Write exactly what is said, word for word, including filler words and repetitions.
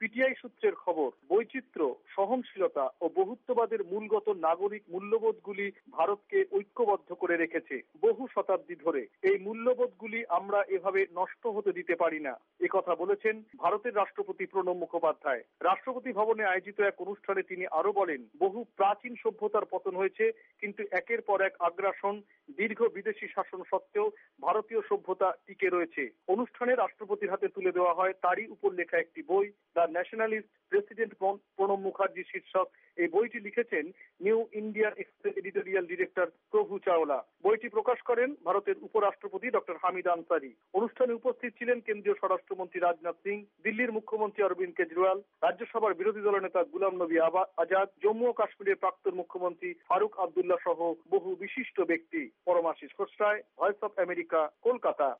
PTI সূত্রের খবর, বৈচিত্র্য, সহনশীলতা ও বহুত্ববাদের মূলগত নাগরিক মূল্যবোধগুলি ভারতকে ঐক্যবদ্ধ করে রেখেছে বহু শতাব্দী ধরে। এই মূল্যবোধগুলি আমরা এভাবে নষ্ট হতে দিতে পারি না, একথা বলেছেন ভারতের রাষ্ট্রপতি প্রণব মুখোপাধ্যায়। রাষ্ট্রপতি ভবনে আয়োজিত এক অনুষ্ঠানে তিনি আরো বলেন, বহু প্রাচীন সভ্যতার পতন হয়েছে, কিন্তু একের পর এক আগ্রাসন, দীর্ঘ বিদেশি শাসন সত্ত্বেও ভারতীয় সভ্যতা টিকে রয়েছে। অনুষ্ঠানে রাষ্ট্রপতির হাতে তুলে দেওয়া হয় তারই উপর লেখা একটি বই, the nationalist president Pranab Mukherjee শীর্ষক। এই বইটি লিখেছেন New Indian Express editorial director Prabhu Chawla. বইটি প্রকাশ করেন ভারতের উপরাষ্ট্রপতি ডক্টর হামিদ আনসারি। অনুষ্ঠানে উপস্থিত ছিলেন কেন্দ্রীয় স্বরাষ্ট্রমন্ত্রী রাজনাথ সিং, দিল্লির মুখ্যমন্ত্রী অরবিন্দ কেজরিওয়াল, রাজ্যসভার বিরোধী দলনেতা গুলাম নবী আজাদ, জম্মু ও কাশ্মীরের প্রাক্তন মুখ্যমন্ত্রী ফারুক আবদুল্লাহ সহ বহু বিশিষ্ট ব্যক্তি। Paramashis Ghoshroy, voice of America, Kolkata.